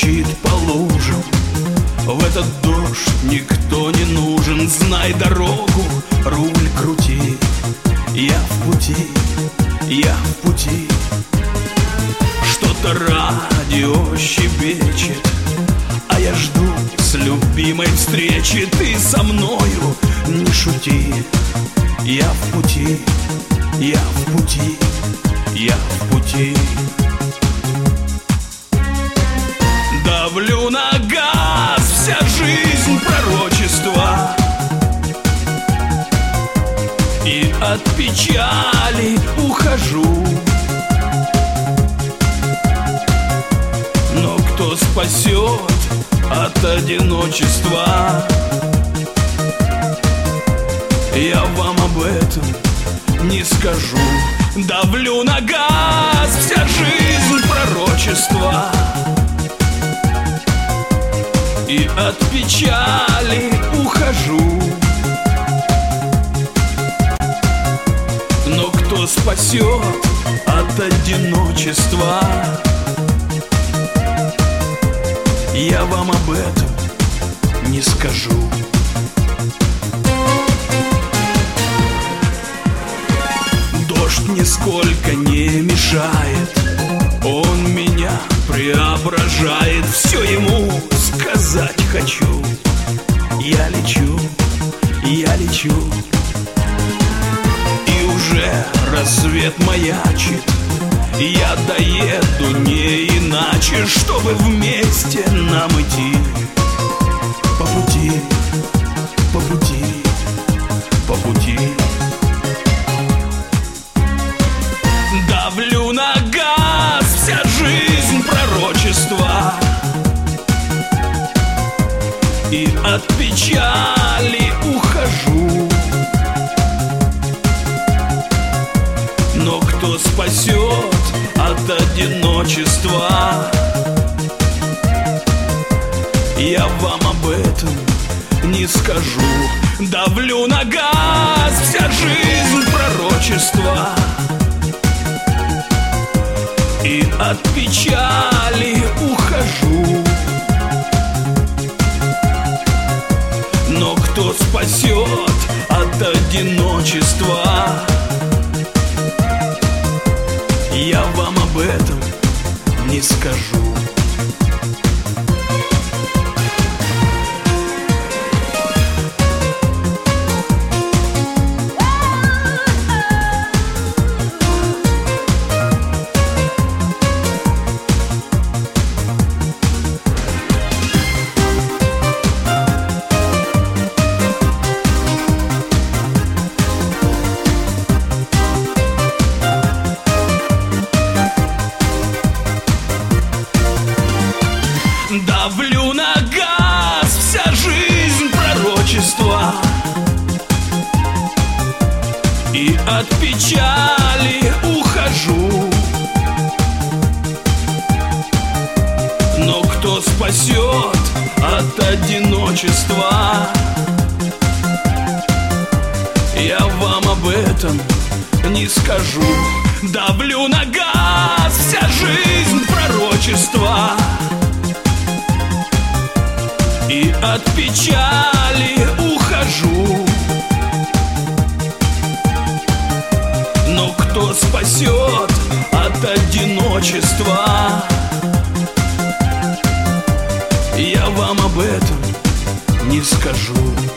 мчит по лужам. В этот дождь никто не нужен. Знай дорогу, руль крути. Я в пути, я в пути. Что-то радио щебечет, а я жду с любимой встречи. Ты со мною не шути. Я в пути, я в пути, я в пути. Давлю на газ, вся жизнь пророчества, и от печали ухожу. Но кто спасет от одиночества? Я вам об этом не скажу. Давлю на газ, вся жизнь пророчества, и от печали ухожу. Но кто спасет от одиночества? Я вам об этом не скажу. Дождь нисколько не мешает, он меня преображает. Все ему сказать хочу. Я лечу, я лечу, и уже рассвет маячит. Я доеду не иначе, чтобы вместе нам идти. По пути, по пути, по пути. Давлю на газ, вся жизнь пророчества, и от печали ухожу. Но кто спасет от одиночества? Я вам об этом не скажу. Давлю на газ, вся жизнь пророчества, и от печали ухожу. Но кто спасет от одиночества? Я вам об этом не скажу. Давлю на газ, вся жизнь пророчества, и от печали ухожу. Но кто спасет от одиночества? Я вам об этом не скажу. Давлю на газ, вся жизнь пророчества, и от печали ухожу. Но кто спасет от одиночества? Я вам об этом не скажу.